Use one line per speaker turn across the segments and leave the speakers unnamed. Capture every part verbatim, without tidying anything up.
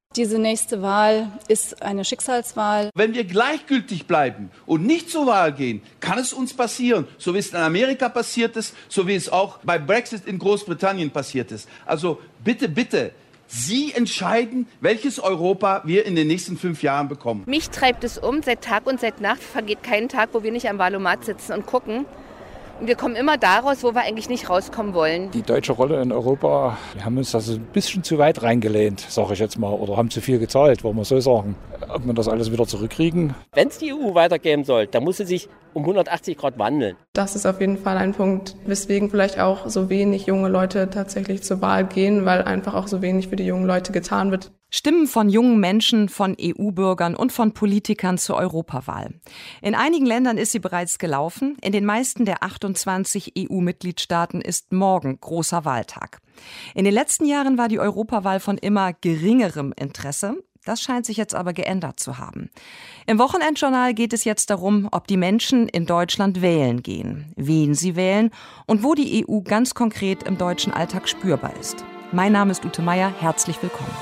Diese nächste Wahl ist eine Schicksalswahl.
Wenn wir gleichgültig bleiben und nicht zur Wahl gehen, kann es uns passieren, so wie es in Amerika passiert ist, so wie es auch bei Brexit in Großbritannien passiert ist. Also bitte, bitte, Sie entscheiden, welches Europa wir in den nächsten fünf Jahren bekommen.
Mich treibt es um, seit Tag und seit Nacht vergeht kein Tag, wo wir nicht am Wahlomat sitzen und gucken. Und wir kommen immer daraus, wo wir eigentlich nicht rauskommen wollen.
Die deutsche Rolle in Europa, wir haben uns das ein bisschen zu weit reingelehnt, sage ich jetzt mal, oder haben zu viel gezahlt, wollen wir so sagen. Ob wir das alles wieder zurückkriegen?
Wenn es die E U weitergeben soll, dann muss sie sich um hundertachtzig Grad wandeln.
Das ist auf jeden Fall ein Punkt, weswegen vielleicht auch so wenig junge Leute tatsächlich zur Wahl gehen, weil einfach auch so wenig für die jungen Leute getan wird.
Stimmen von jungen Menschen, von E U-Bürgern und von Politikern zur Europawahl. In einigen Ländern ist sie bereits gelaufen. In den meisten der achtundzwanzig E U-Mitgliedstaaten ist morgen großer Wahltag. In den letzten Jahren war die Europawahl von immer geringerem Interesse. Das scheint sich jetzt aber geändert zu haben. Im Wochenendjournal geht es jetzt darum, ob die Menschen in Deutschland wählen gehen, wen sie wählen und wo die E U ganz konkret im deutschen Alltag spürbar ist. Mein Name ist Ute Meier, herzlich willkommen.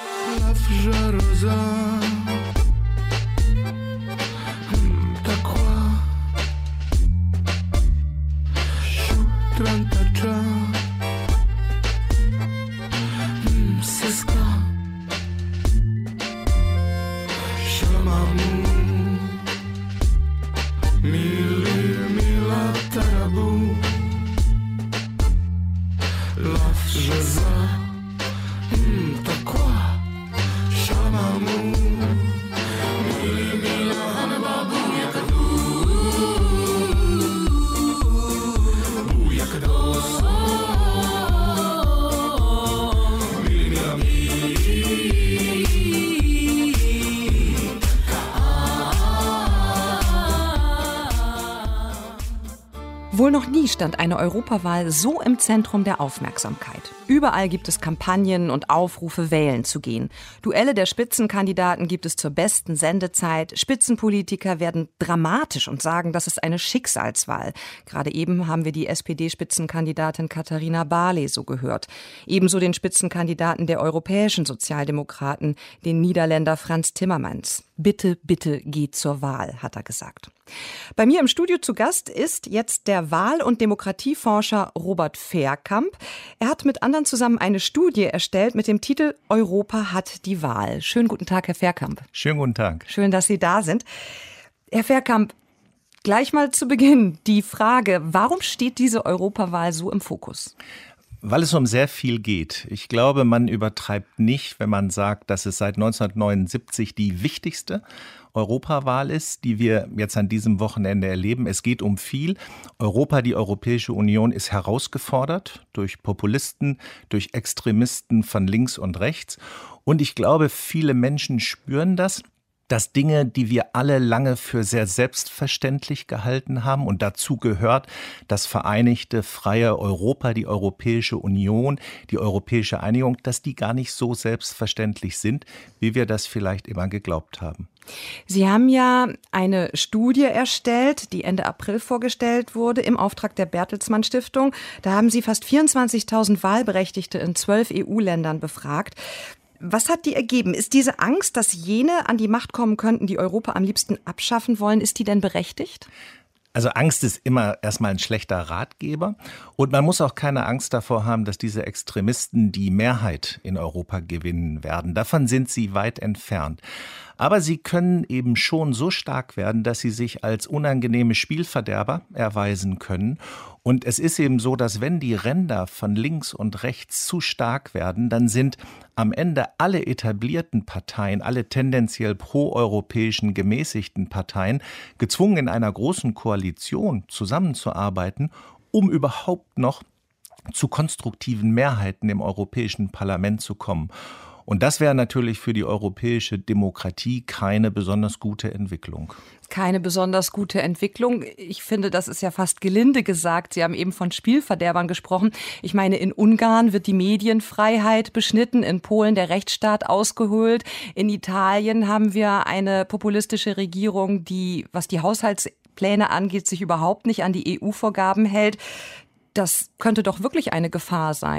Wohl noch nie stand eine Europawahl so im Zentrum der Aufmerksamkeit. Überall gibt es Kampagnen und Aufrufe, wählen zu gehen. Duelle der Spitzenkandidaten gibt es zur besten Sendezeit. Spitzenpolitiker werden dramatisch und sagen, das ist eine Schicksalswahl. Gerade eben haben wir die S P D-Spitzenkandidatin Katharina Barley so gehört. Ebenso den Spitzenkandidaten der europäischen Sozialdemokraten, den Niederländer Frans Timmermans. Bitte, bitte geht zur Wahl, hat er gesagt. Bei mir im Studio zu Gast ist jetzt der Wahl- und Demokratieforscher Robert Verkamp. Er hat mit anderen zusammen eine Studie erstellt mit dem Titel Europa hat die Wahl. Schönen guten Tag, Herr Verkamp.
Schönen guten Tag.
Schön, dass Sie da sind. Herr Verkamp, gleich mal zu Beginn die Frage, warum steht diese Europawahl so im Fokus?
Weil es um sehr viel geht. Ich glaube, man übertreibt nicht, wenn man sagt, dass es seit neunzehnhundertneunundsiebzig die wichtigste Europawahl ist, die wir jetzt an diesem Wochenende erleben. Es geht um viel. Europa, die Europäische Union, ist herausgefordert durch Populisten, durch Extremisten von links und rechts. Und ich glaube, viele Menschen spüren das, dass Dinge, die wir alle lange für sehr selbstverständlich gehalten haben, und dazu gehört das vereinigte, freie Europa, die Europäische Union, die europäische Einigung, dass die gar nicht so selbstverständlich sind, wie wir das vielleicht immer geglaubt haben.
Sie haben ja eine Studie erstellt, die Ende April vorgestellt wurde, im Auftrag der Bertelsmann Stiftung. Da haben Sie fast vierundzwanzigtausend Wahlberechtigte in zwölf E U-Ländern befragt. Was hat die ergeben? Ist diese Angst, dass jene an die Macht kommen könnten, die Europa am liebsten abschaffen wollen, ist die denn berechtigt?
Also Angst ist immer erstmal ein schlechter Ratgeber. Und man muss auch keine Angst davor haben, dass diese Extremisten die Mehrheit in Europa gewinnen werden. Davon sind sie weit entfernt. Aber sie können eben schon so stark werden, dass sie sich als unangenehme Spielverderber erweisen können. Und es ist eben so, dass wenn die Ränder von links und rechts zu stark werden, dann sind am Ende alle etablierten Parteien, alle tendenziell proeuropäischen gemäßigten Parteien gezwungen, in einer großen Koalition zusammenzuarbeiten, um überhaupt noch zu konstruktiven Mehrheiten im Europäischen Parlament zu kommen. Und das wäre natürlich für die europäische Demokratie keine besonders gute Entwicklung.
Keine besonders gute Entwicklung. Ich finde, das ist ja fast gelinde gesagt. Sie haben eben von Spielverderbern gesprochen. Ich meine, in Ungarn wird die Medienfreiheit beschnitten, in Polen der Rechtsstaat ausgehöhlt. In Italien haben wir eine populistische Regierung, die, was die Haushaltspläne angeht, sich überhaupt nicht an die E U-Vorgaben hält. Das könnte doch wirklich eine Gefahr sein.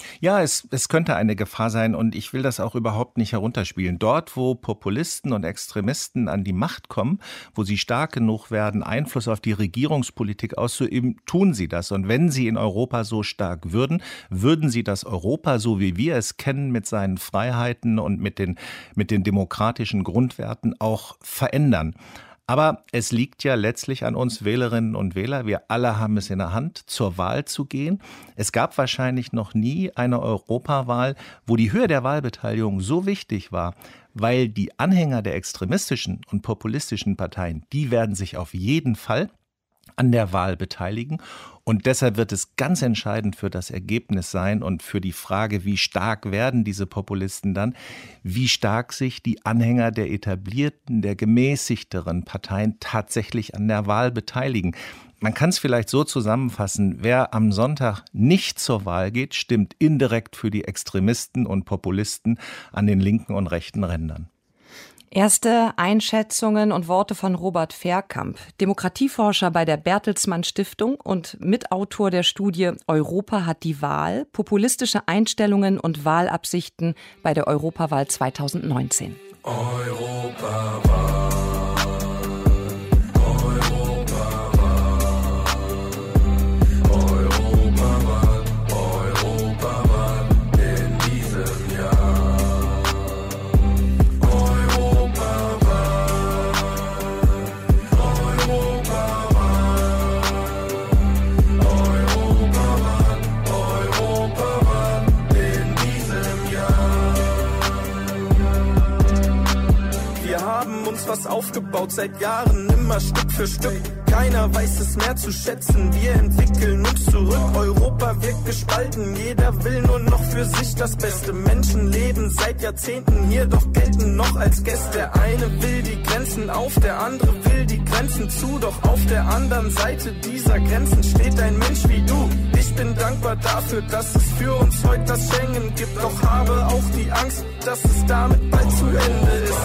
Ja, es, es könnte eine Gefahr sein und ich will das auch überhaupt nicht herunterspielen. Dort, wo Populisten und Extremisten an die Macht kommen, wo sie stark genug werden, Einfluss auf die Regierungspolitik auszuüben, tun sie das. Und wenn sie in Europa so stark würden, würden sie das Europa, so wie wir es kennen, mit seinen Freiheiten und mit den, mit den demokratischen Grundwerten auch verändern. Aber es liegt ja letztlich an uns Wählerinnen und Wähler. Wir alle haben es in der Hand, zur Wahl zu gehen. Es gab wahrscheinlich noch nie eine Europawahl, wo die Höhe der Wahlbeteiligung so wichtig war, weil die Anhänger der extremistischen und populistischen Parteien, die werden sich auf jeden Fall an der Wahl beteiligen. Und deshalb wird es ganz entscheidend für das Ergebnis sein und für die Frage, wie stark werden diese Populisten dann, wie stark sich die Anhänger der etablierten, der gemäßigteren Parteien tatsächlich an der Wahl beteiligen. Man kann es vielleicht so zusammenfassen, wer am Sonntag nicht zur Wahl geht, stimmt indirekt für die Extremisten und Populisten an den linken und rechten Rändern.
Erste Einschätzungen und Worte von Robert Verkamp, Demokratieforscher bei der Bertelsmann Stiftung und Mitautor der Studie Europa hat die Wahl, populistische Einstellungen und Wahlabsichten bei der Europawahl zweitausendneunzehn.
Europawahl. Was aufgebaut seit Jahren, immer Stück für Stück. Keiner weiß es mehr zu schätzen. Wir entwickeln uns zurück. Europa wirkt gespalten. Jeder will nur noch für sich das Beste. Menschen leben seit Jahrzehnten hier, doch gelten noch als Gäste. Der eine will die Grenzen auf, der andere will die Grenzen zu. Doch auf der anderen Seite dieser Grenzen steht ein Mensch wie du. Ich bin dankbar dafür, dass es für uns heute das Schengen gibt. Doch habe auch die Angst, dass es damit bald zu Ende ist.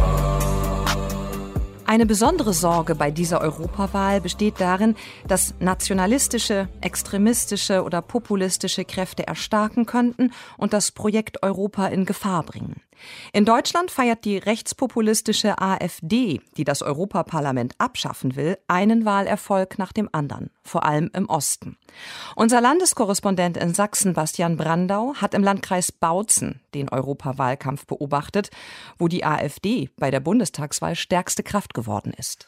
Eine besondere Sorge bei dieser Europawahl besteht darin, dass nationalistische, extremistische oder populistische Kräfte erstarken könnten und das Projekt Europa in Gefahr bringen. In Deutschland feiert die rechtspopulistische AfD, die das Europaparlament abschaffen will, einen Wahlerfolg nach dem anderen, vor allem im Osten. Unser Landeskorrespondent in Sachsen, Bastian Brandau, hat im Landkreis Bautzen den Europawahlkampf beobachtet, wo die AfD bei der Bundestagswahl stärkste Kraft geworden ist.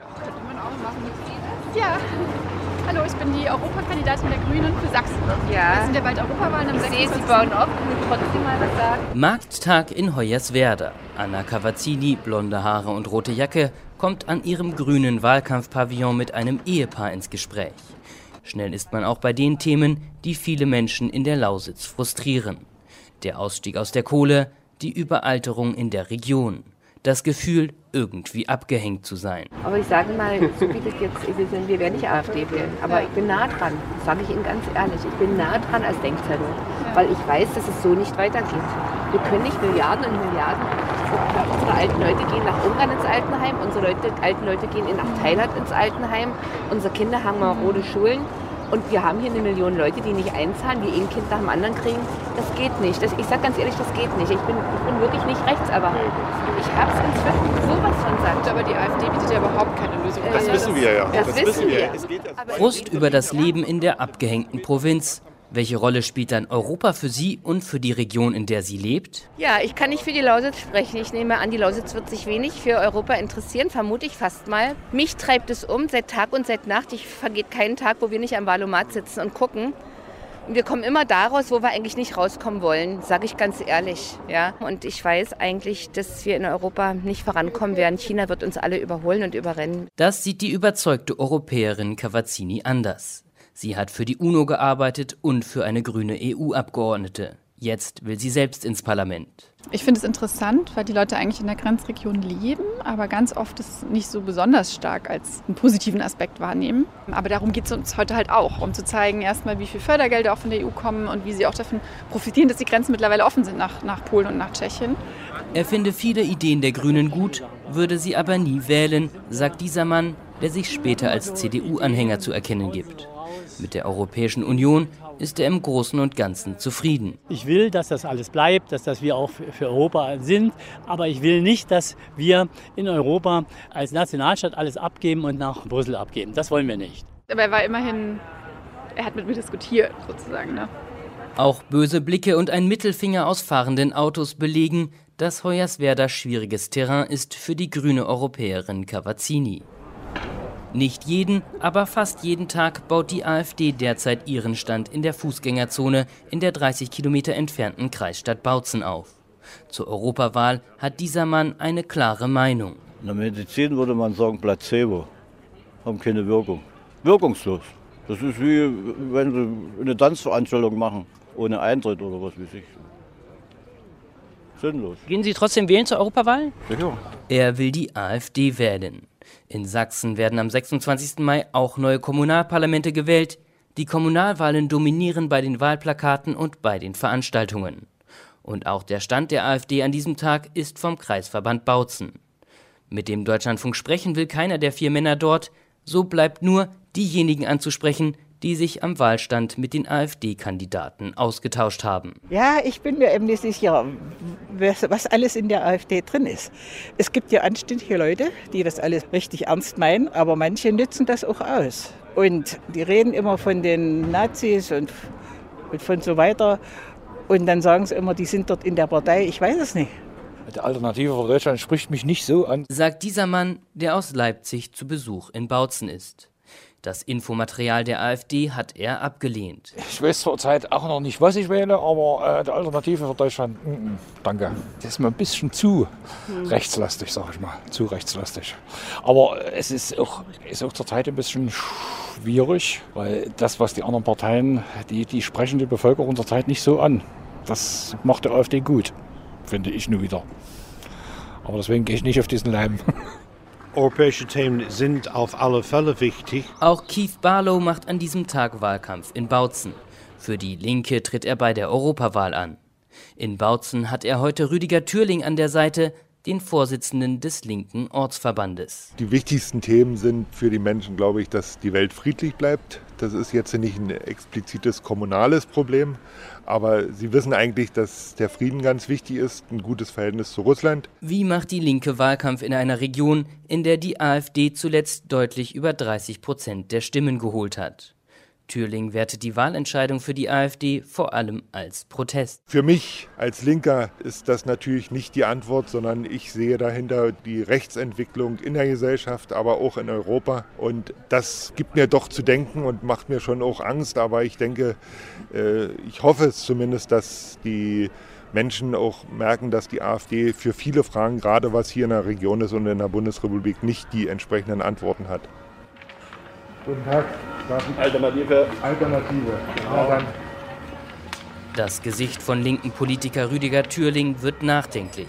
Ja. Hallo, ich bin die Europakandidatin der Grünen für Sachsen. Ja. Wir sind ja bald Europawahlen am sechsundzwanzigsten Ich sehe, Sie bauen auf. Können Sie trotzdem mal was sagen?
Markttag in Hoyerswerda. Anna Cavazzini, blonde Haare und rote Jacke, kommt an ihrem grünen Wahlkampfpavillon mit einem Ehepaar ins Gespräch. Schnell ist man auch bei den Themen, die viele Menschen in der Lausitz frustrieren. Der Ausstieg aus der Kohle, die Überalterung in der Region. Das Gefühl, irgendwie abgehängt zu sein.
Aber ich sage mal, so wie das jetzt ist, wir werden nicht AfD wählen. Aber ich bin nah dran, sage ich Ihnen ganz ehrlich. Ich bin nah dran als Denkzettel, weil ich weiß, dass es so nicht weitergeht. Wir können nicht Milliarden und Milliarden, unsere alten Leute gehen nach Ungarn ins Altenheim, unsere Leute, alten Leute gehen nach Thailand ins Altenheim, unsere Kinder haben marode Schulen. Und wir haben hier eine Million Leute, die nicht einzahlen, die ein Kind nach dem anderen kriegen. Das geht nicht. Das, ich sage ganz ehrlich, das geht nicht. Ich bin, ich bin wirklich nicht rechts, aber ich habe es inzwischen sowas von gesagt.
Aber die AfD bietet ja überhaupt keine Lösung.
Das also wissen wir ja.
Das, das wissen wir.
wir. Frust über das Leben in der abgehängten Provinz. Welche Rolle spielt dann Europa für Sie und für die Region, in der sie lebt?
Ja, ich kann nicht für die Lausitz sprechen. Ich nehme an, die Lausitz wird sich wenig für Europa interessieren, vermute ich fast mal. Mich treibt es um, seit Tag und seit Nacht. Ich vergeht keinen Tag, wo wir nicht am Wahlomat sitzen und gucken. Und wir kommen immer daraus, wo wir eigentlich nicht rauskommen wollen, sage ich ganz ehrlich. Ja? Und ich weiß eigentlich, dass wir in Europa nicht vorankommen werden. China wird uns alle überholen und überrennen.
Das sieht die überzeugte Europäerin Cavazzini anders. Sie hat für die UNO gearbeitet und für eine grüne E U-Abgeordnete. Jetzt will sie selbst ins Parlament.
Ich finde es interessant, weil die Leute eigentlich in der Grenzregion leben, aber ganz oft es nicht so besonders stark als einen positiven Aspekt wahrnehmen. Aber darum geht es uns heute halt auch, um zu zeigen erstmal, wie viel Fördergelder auch von der E U kommen und wie sie auch davon profitieren, dass die Grenzen mittlerweile offen sind nach, nach Polen und nach Tschechien.
Er finde viele Ideen der Grünen gut, würde sie aber nie wählen, sagt dieser Mann, der sich später als C D U-Anhänger zu erkennen gibt. Mit der Europäischen Union ist er im Großen und Ganzen zufrieden.
Ich will, dass das alles bleibt, dass das wir auch für Europa sind. Aber ich will nicht, dass wir in Europa als Nationalstaat alles abgeben und nach Brüssel abgeben. Das wollen wir nicht.
Aber er war immerhin, er hat mit mir diskutiert sozusagen, ne?
Auch böse Blicke und ein Mittelfinger aus fahrenden Autos belegen, dass Hoyerswerda schwieriges Terrain ist für die grüne Europäerin Cavazzini. Nicht jeden, aber fast jeden Tag baut die AfD derzeit ihren Stand in der Fußgängerzone in der dreißig Kilometer entfernten Kreisstadt Bautzen auf. Zur Europawahl hat dieser Mann eine klare Meinung.
In der Medizin würde man sagen Placebo, haben keine Wirkung. Wirkungslos. Das ist wie wenn sie eine Tanzveranstaltung machen, ohne Eintritt oder was weiß ich. Sinnlos.
Gehen Sie trotzdem wählen zur Europawahl?
Sicher.
Er will die AfD wählen. In Sachsen werden am sechsundzwanzigsten Mai auch neue Kommunalparlamente gewählt. Die Kommunalwahlen dominieren bei den Wahlplakaten und bei den Veranstaltungen. Und auch der Stand der AfD an diesem Tag ist vom Kreisverband Bautzen. Mit dem Deutschlandfunk sprechen will keiner der vier Männer dort. So bleibt nur, diejenigen anzusprechen, die sich am Wahlstand mit den AfD-Kandidaten ausgetauscht haben.
Ja, ich bin mir eben nicht sicher, was alles in der AfD drin ist. Es gibt ja anständige Leute, die das alles richtig ernst meinen, aber manche nützen das auch aus. Und die reden immer von den Nazis und, und von so weiter. Und dann sagen sie immer, die sind dort in der Partei. Ich weiß es nicht.
Die Alternative für Deutschland spricht mich nicht so an,
sagt dieser Mann, der aus Leipzig zu Besuch in Bautzen ist. Das Infomaterial der AfD hat er abgelehnt.
Ich weiß zurzeit auch noch nicht, was ich wähle, aber äh, die Alternative für Deutschland, mm, danke. Das ist mir ein bisschen zu hm. rechtslastig, sag ich mal, zu rechtslastig. Aber es ist auch, ist auch zurzeit ein bisschen schwierig, weil das, was die anderen Parteien, die, die sprechen die Bevölkerung zurzeit nicht so an. Das macht der AfD gut, finde ich nur wieder. Aber deswegen gehe ich nicht auf diesen Leim.
Europäische Themen sind auf alle Fälle wichtig.
Auch Keith Barlow macht an diesem Tag Wahlkampf in Bautzen. Für die Linke tritt er bei der Europawahl an. In Bautzen hat er heute Rüdiger Thürling an der Seite, den Vorsitzenden des linken Ortsverbandes.
Die wichtigsten Themen sind für die Menschen, glaube ich, dass die Welt friedlich bleibt. Das ist jetzt nicht ein explizites kommunales Problem, aber sie wissen eigentlich, dass der Frieden ganz wichtig ist, ein gutes Verhältnis zu Russland.
Wie macht die Linke Wahlkampf in einer Region, in der die AfD zuletzt deutlich über dreißig Prozent der Stimmen geholt hat? Thürling wertet die Wahlentscheidung für die AfD vor allem als Protest.
Für mich als Linker ist das natürlich nicht die Antwort, sondern ich sehe dahinter die Rechtsentwicklung in der Gesellschaft, aber auch in Europa. Und das gibt mir doch zu denken und macht mir schon auch Angst. Aber ich denke, ich hoffe es zumindest, dass die Menschen auch merken, dass die AfD für viele Fragen, gerade was hier in der Region ist und in der Bundesrepublik, nicht die entsprechenden Antworten hat. Guten Tag.
Alternative.
Alternative.
Ja, dann.
Das Gesicht von linken Politiker Rüdiger Thürling wird nachdenklich.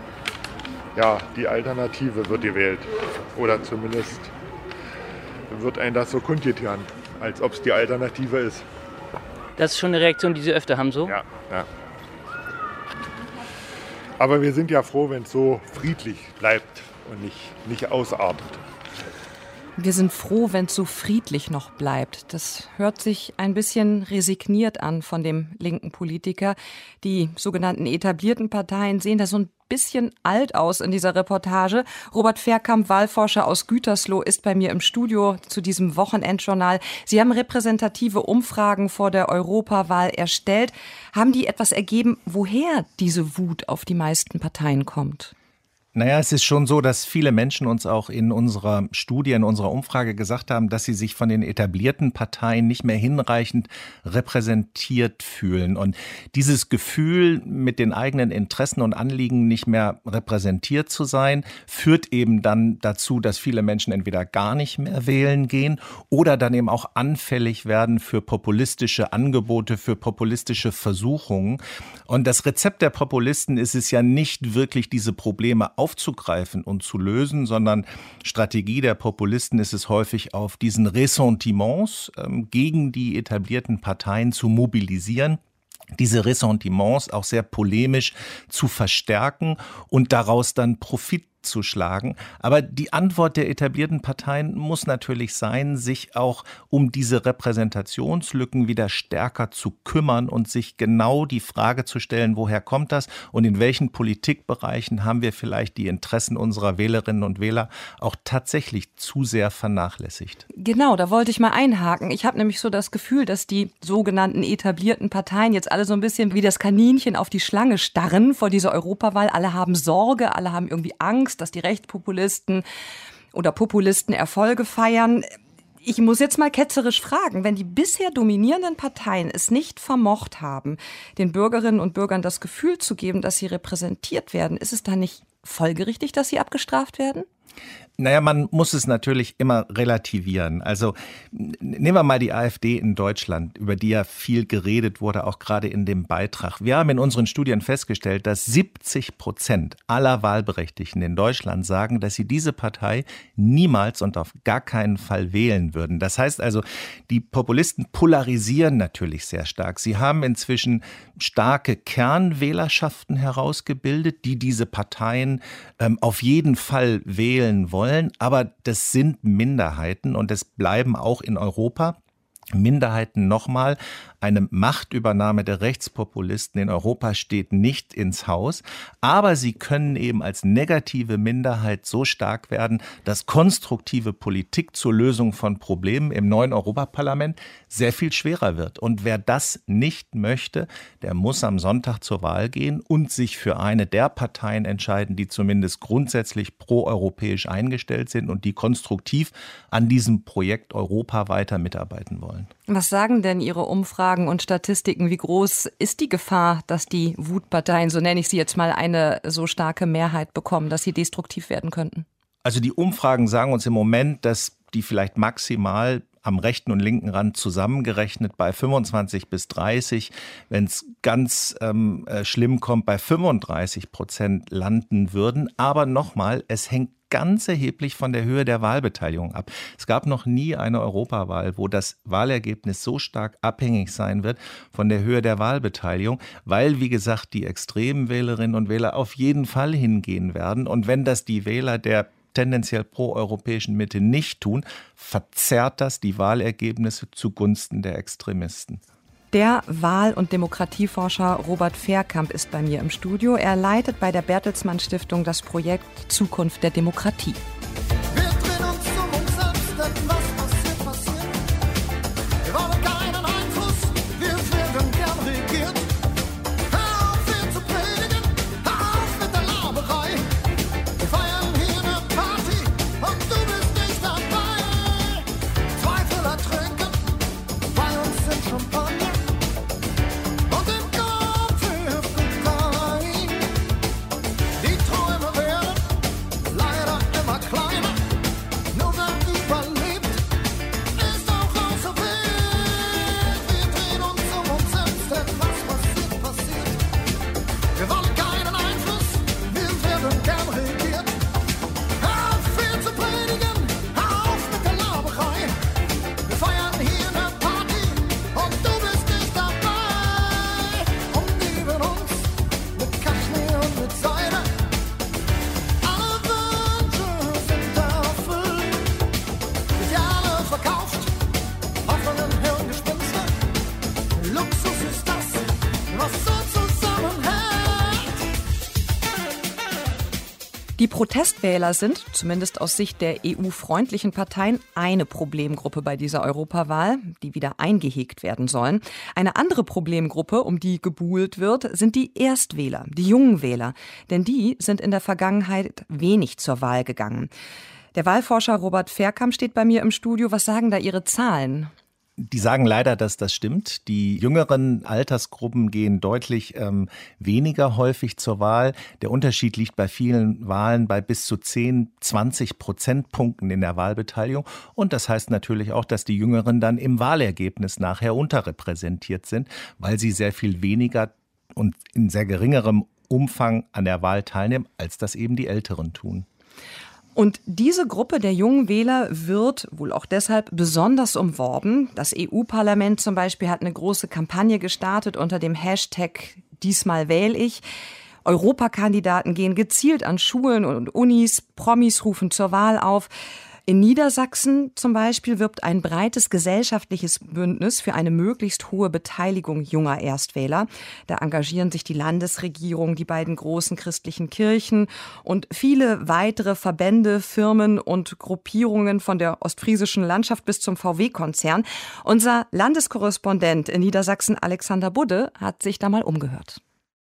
Ja, die Alternative wird gewählt. Oder zumindest wird einem das so kundgetan, als ob es die Alternative ist.
Das ist schon eine Reaktion, die Sie öfter haben, so?
Ja, ja. Aber wir sind ja froh, wenn es so friedlich bleibt und nicht, nicht ausartet.
Wir sind froh, wenn es so friedlich noch bleibt. Das hört sich ein bisschen resigniert an von dem linken Politiker. Die sogenannten etablierten Parteien sehen da so ein bisschen alt aus in dieser Reportage. Robert Verkamp, Wahlforscher aus Gütersloh, ist bei mir im Studio zu diesem Wochenendjournal. Sie haben repräsentative Umfragen vor der Europawahl erstellt. Haben die etwas ergeben, woher diese Wut auf die meisten Parteien kommt?
Naja, es ist schon so, dass viele Menschen uns auch in unserer Studie, in unserer Umfrage gesagt haben, dass sie sich von den etablierten Parteien nicht mehr hinreichend repräsentiert fühlen. Und dieses Gefühl, mit den eigenen Interessen und Anliegen nicht mehr repräsentiert zu sein, führt eben dann dazu, dass viele Menschen entweder gar nicht mehr wählen gehen oder dann eben auch anfällig werden für populistische Angebote, für populistische Versuchungen. Und das Rezept der Populisten ist es ja nicht wirklich, diese Probleme aufzugreifen und zu lösen, sondern Strategie der Populisten ist es häufig, auf diesen Ressentiments ähm, gegen die etablierten Parteien zu mobilisieren, diese Ressentiments auch sehr polemisch zu verstärken und daraus dann Profit zu schlagen. Aber die Antwort der etablierten Parteien muss natürlich sein, sich auch um diese Repräsentationslücken wieder stärker zu kümmern und sich genau die Frage zu stellen, woher kommt das und in welchen Politikbereichen haben wir vielleicht die Interessen unserer Wählerinnen und Wähler auch tatsächlich zu sehr vernachlässigt.
Genau, da wollte ich mal einhaken. Ich habe nämlich so das Gefühl, dass die sogenannten etablierten Parteien jetzt alle so ein bisschen wie das Kaninchen auf die Schlange starren vor dieser Europawahl. Alle haben Sorge, alle haben irgendwie Angst, dass die Rechtspopulisten oder Populisten Erfolge feiern. Ich muss jetzt mal ketzerisch fragen, wenn die bisher dominierenden Parteien es nicht vermocht haben, den Bürgerinnen und Bürgern das Gefühl zu geben, dass sie repräsentiert werden, ist es dann nicht folgerichtig, dass sie abgestraft werden?
Naja, man muss es natürlich immer relativieren. Also nehmen wir mal die AfD in Deutschland, über die ja viel geredet wurde, auch gerade in dem Beitrag. Wir haben in unseren Studien festgestellt, dass siebzig Prozent aller Wahlberechtigten in Deutschland sagen, dass sie diese Partei niemals und auf gar keinen Fall wählen würden. Das heißt also, die Populisten polarisieren natürlich sehr stark. Sie haben inzwischen starke Kernwählerschaften herausgebildet, die diese Parteien ähm, auf jeden Fall wählen wollen. Aber das sind Minderheiten und es bleiben auch in Europa Minderheiten nochmal. Eine Machtübernahme der Rechtspopulisten in Europa steht nicht ins Haus, aber sie können eben als negative Minderheit so stark werden, dass konstruktive Politik zur Lösung von Problemen im neuen Europaparlament sehr viel schwerer wird. Und wer das nicht möchte, der muss am Sonntag zur Wahl gehen und sich für eine der Parteien entscheiden, die zumindest grundsätzlich proeuropäisch eingestellt sind und die konstruktiv an diesem Projekt Europa weiter mitarbeiten wollen.
Was sagen denn Ihre Umfragen und Statistiken? Wie groß ist die Gefahr, dass die Wutparteien, so nenne ich sie jetzt mal, eine so starke Mehrheit bekommen, dass sie destruktiv werden könnten?
Also die Umfragen sagen uns im Moment, dass die vielleicht maximal am rechten und linken Rand zusammengerechnet bei fünfundzwanzig bis dreißig, wenn es ganz ähm, schlimm kommt, bei fünfunddreißig Prozent landen würden. Aber nochmal, es hängt ganz erheblich von der Höhe der Wahlbeteiligung ab. Es gab noch nie eine Europawahl, wo das Wahlergebnis so stark abhängig sein wird von der Höhe der Wahlbeteiligung, weil, wie gesagt, die extremen Wählerinnen und Wähler auf jeden Fall hingehen werden. Und wenn das die Wähler der tendenziell proeuropäischen Mitte nicht tun, verzerrt das die Wahlergebnisse zugunsten der Extremisten.
Der Wahl- und Demokratieforscher Robert Verkamp ist bei mir im Studio. Er leitet bei der Bertelsmann Stiftung das Projekt Zukunft der Demokratie. Die Protestwähler sind, zumindest aus Sicht der E U-freundlichen Parteien, eine Problemgruppe bei dieser Europawahl, die wieder eingehegt werden sollen. Eine andere Problemgruppe, um die gebuhlt wird, sind die Erstwähler, die jungen Wähler. Denn die sind in der Vergangenheit wenig zur Wahl gegangen. Der Wahlforscher Robert Verkamp steht bei mir im Studio. Was sagen da Ihre Zahlen?
Die sagen leider, dass das stimmt. Die jüngeren Altersgruppen gehen deutlich ähm, weniger häufig zur Wahl. Der Unterschied liegt bei vielen Wahlen bei bis zu zehn, zwanzig Prozentpunkten in der Wahlbeteiligung. Und das heißt natürlich auch, dass die Jüngeren dann im Wahlergebnis nachher unterrepräsentiert sind, weil sie sehr viel weniger und in sehr geringerem Umfang an der Wahl teilnehmen, als das eben die Älteren tun.
Und diese Gruppe der jungen Wähler wird wohl auch deshalb besonders umworben. Das E U-Parlament zum Beispiel hat eine große Kampagne gestartet unter dem Hashtag Diesmal wähl ich. Europakandidaten gehen gezielt an Schulen und Unis, Promis rufen zur Wahl auf. In Niedersachsen zum Beispiel wirbt ein breites gesellschaftliches Bündnis für eine möglichst hohe Beteiligung junger Erstwähler. Da engagieren sich die Landesregierung, die beiden großen christlichen Kirchen und viele weitere Verbände, Firmen und Gruppierungen von der ostfriesischen Landschaft bis zum V W-Konzern. Unser Landeskorrespondent in Niedersachsen, Alexander Budde, hat sich da mal umgehört.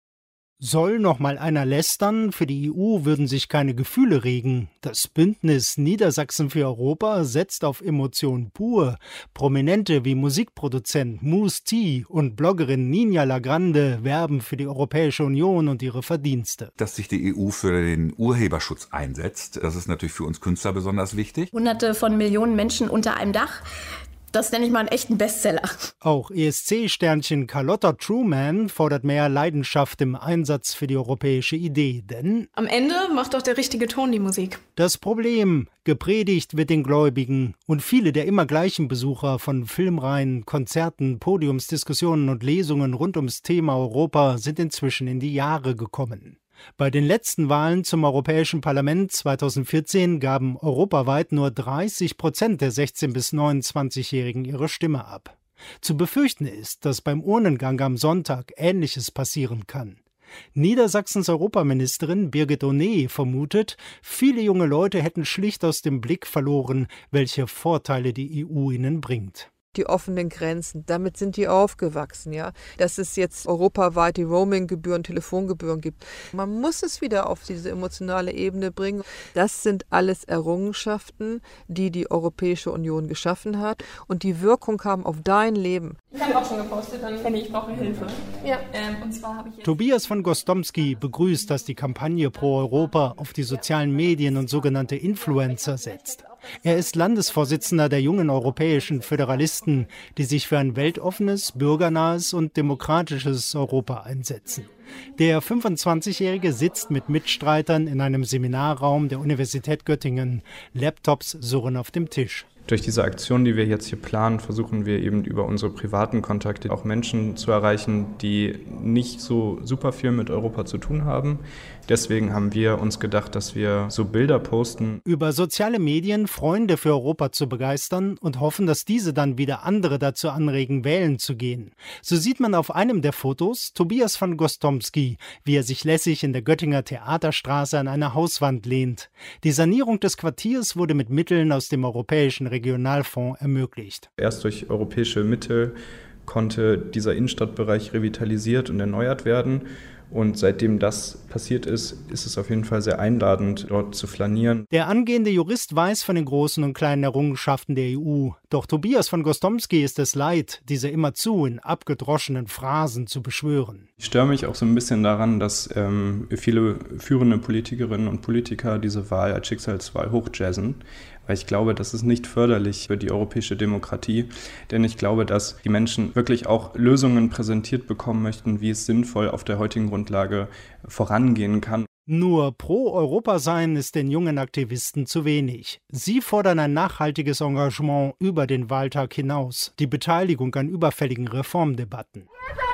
Soll noch mal einer lästern? Für die E U würden sich keine Gefühle regen. Das Bündnis Niedersachsen für Europa setzt auf Emotion pur. Prominente wie Musikproduzent Moose T und Bloggerin Nina Lagrande werben für die Europäische Union und ihre Verdienste.
Dass sich die E U für den Urheberschutz einsetzt, das ist natürlich für uns Künstler besonders wichtig.
Hunderte von Millionen Menschen unter einem Dach. Das nenne ich mal einen echten Bestseller.
Auch E S C-Sternchen Carlotta Truman fordert mehr Leidenschaft im Einsatz für die europäische Idee, denn
am Ende macht doch der richtige Ton die Musik.
Das Problem, gepredigt wird den Gläubigen und viele der immer gleichen Besucher von Filmreihen, Konzerten, Podiumsdiskussionen und Lesungen rund ums Thema Europa sind inzwischen in die Jahre gekommen. Bei den letzten Wahlen zum Europäischen Parlament zweitausendvierzehn gaben europaweit nur dreißig Prozent der sechzehn- bis neunundzwanzigjährigen ihre Stimme ab. Zu befürchten ist, dass beim Urnengang am Sonntag Ähnliches passieren kann. Niedersachsens Europaministerin Birgit Onet vermutet, viele junge Leute hätten schlicht aus dem Blick verloren, welche Vorteile die E U ihnen bringt.
Die offenen Grenzen, damit sind die aufgewachsen, ja. Dass es jetzt europaweit die Roaming-Gebühren, Telefongebühren gibt. Man muss es wieder auf diese emotionale Ebene bringen. Das sind alles Errungenschaften, die die Europäische Union geschaffen hat und die Wirkung haben auf dein Leben.
Ich habe auch schon gepostet, dann kenne ich, brauche Hilfe. Ja, ähm, und zwar habe ich jetzt
Tobias von Gostomski begrüßt, dass die Kampagne Pro Europa auf die sozialen Medien und sogenannte Influencer setzt. Er ist Landesvorsitzender der jungen europäischen Föderalisten, die sich für ein weltoffenes, bürgernahes und demokratisches Europa einsetzen. Der fünfundzwanzigjährige sitzt mit Mitstreitern in einem Seminarraum der Universität Göttingen. Laptops surren auf dem Tisch.
Durch diese Aktion, die wir jetzt hier planen, versuchen wir eben über unsere privaten Kontakte auch Menschen zu erreichen, die nicht so super viel mit Europa zu tun haben. Deswegen haben wir uns gedacht, dass wir so Bilder posten.
Über soziale Medien Freunde für Europa zu begeistern und hoffen, dass diese dann wieder andere dazu anregen, wählen zu gehen. So sieht man auf einem der Fotos Tobias von Gostomski, wie er sich lässig in der Göttinger Theaterstraße an eine Hauswand lehnt. Die Sanierung des Quartiers wurde mit Mitteln aus dem Europäischen Regionalfonds ermöglicht.
Erst durch europäische Mittel konnte dieser Innenstadtbereich revitalisiert und erneuert werden. Und seitdem das passiert ist, ist es auf jeden Fall sehr einladend, dort zu flanieren.
Der angehende Jurist weiß von den großen und kleinen Errungenschaften der E U. Doch Tobias von Gostomski ist es leid, diese immerzu in abgedroschenen Phrasen zu beschwören.
Ich störe mich auch so ein bisschen daran, dass ähm, viele führende Politikerinnen und Politiker diese Wahl als Schicksalswahl hochjazzen. Weil ich glaube, das ist nicht förderlich für die europäische Demokratie. Denn ich glaube, dass die Menschen wirklich auch Lösungen präsentiert bekommen möchten, wie es sinnvoll auf der heutigen Grundlage vorangehen kann.
Nur pro Europa sein ist den jungen Aktivisten zu wenig. Sie fordern ein nachhaltiges Engagement über den Wahltag hinaus, die Beteiligung an überfälligen Reformdebatten.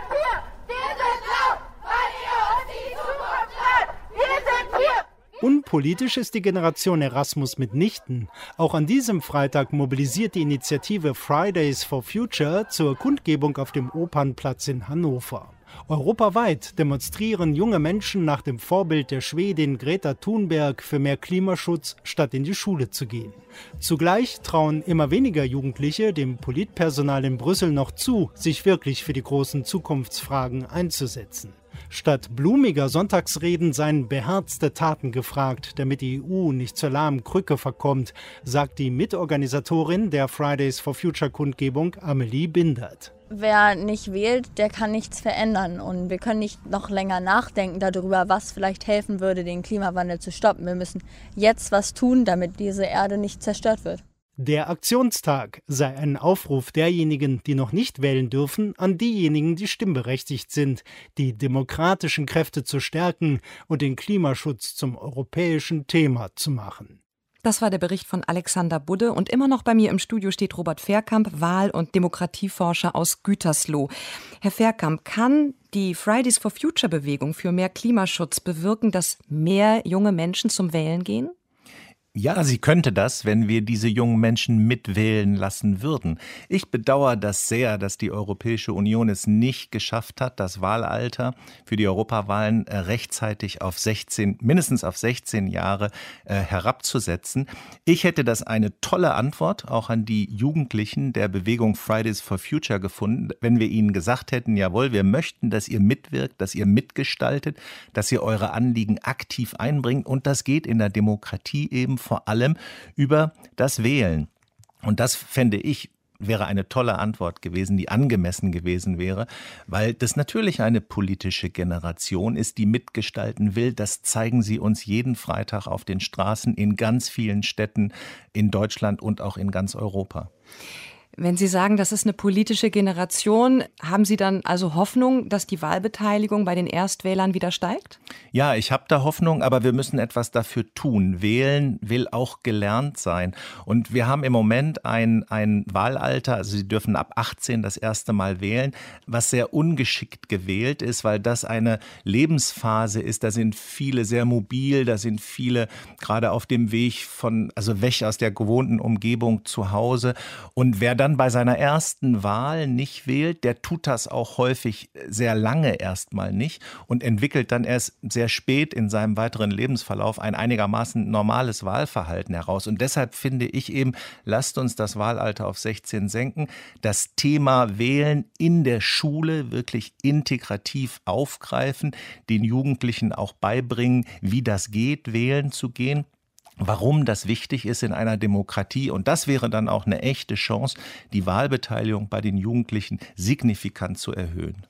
Unpolitisch ist die Generation Erasmus mitnichten. Auch an diesem Freitag mobilisiert die Initiative Fridays for Future zur Kundgebung auf dem Opernplatz in Hannover. Europaweit demonstrieren junge Menschen nach dem Vorbild der Schwedin Greta Thunberg für mehr Klimaschutz, statt in die Schule zu gehen. Zugleich trauen immer weniger Jugendliche dem Politpersonal in Brüssel noch zu, sich wirklich für die großen Zukunftsfragen einzusetzen. Statt blumiger Sonntagsreden seien beherzte Taten gefragt, damit die E U nicht zur lahmen Krücke verkommt, sagt die Mitorganisatorin der Fridays for Future Kundgebung Amelie Bindert.
Wer nicht wählt, der kann nichts verändern. Und wir können nicht noch länger nachdenken darüber, was vielleicht helfen würde, den Klimawandel zu stoppen. Wir müssen jetzt was tun, damit diese Erde nicht zerstört wird.
Der Aktionstag sei ein Aufruf derjenigen, die noch nicht wählen dürfen, an diejenigen, die stimmberechtigt sind, die demokratischen Kräfte zu stärken und den Klimaschutz zum europäischen Thema zu machen.
Das war der Bericht von Alexander Budde und immer noch bei mir im Studio steht Robert Verkamp, Wahl- und Demokratieforscher aus Gütersloh. Herr Verkamp, kann die Fridays for Future Bewegung für mehr Klimaschutz bewirken, dass mehr junge Menschen zum Wählen gehen?
Ja, sie könnte das, wenn wir diese jungen Menschen mitwählen lassen würden. Ich bedauere das sehr, dass die Europäische Union es nicht geschafft hat, das Wahlalter für die Europawahlen rechtzeitig auf sechzehn, mindestens auf sechzehn Jahre äh, herabzusetzen. Ich hätte das eine tolle Antwort auch an die Jugendlichen der Bewegung Fridays for Future gefunden, wenn wir ihnen gesagt hätten, jawohl, wir möchten, dass ihr mitwirkt, dass ihr mitgestaltet, dass ihr eure Anliegen aktiv einbringt und das geht in der Demokratie eben vor allem über das Wählen. Und das fände ich, wäre eine tolle Antwort gewesen, die angemessen gewesen wäre, weil das natürlich eine politische Generation ist, die mitgestalten will. Das zeigen sie uns jeden Freitag auf den Straßen in ganz vielen Städten in Deutschland und auch in ganz Europa.
Wenn Sie sagen, das ist eine politische Generation, haben Sie dann also Hoffnung, dass die Wahlbeteiligung bei den Erstwählern wieder steigt?
Ja, ich habe da Hoffnung, aber wir müssen etwas dafür tun. Wählen will auch gelernt sein. Und wir haben im Moment ein, ein Wahlalter, also Sie dürfen ab achtzehn das erste Mal wählen, was sehr ungeschickt gewählt ist, weil das eine Lebensphase ist. Da sind viele sehr mobil, da sind viele gerade auf dem Weg von, also weg aus der gewohnten Umgebung zu Hause. Und wer dann bei seiner ersten Wahl nicht wählt, der tut das auch häufig sehr lange erstmal nicht und entwickelt dann erst sehr spät in seinem weiteren Lebensverlauf ein einigermaßen normales Wahlverhalten heraus. Und deshalb finde ich eben, lasst uns das Wahlalter auf sechzehn senken, das Thema Wählen in der Schule wirklich integrativ aufgreifen, den Jugendlichen auch beibringen, wie das geht, wählen zu gehen. Warum das wichtig ist in einer Demokratie. Und das wäre dann auch eine echte Chance, die Wahlbeteiligung bei den Jugendlichen signifikant zu erhöhen.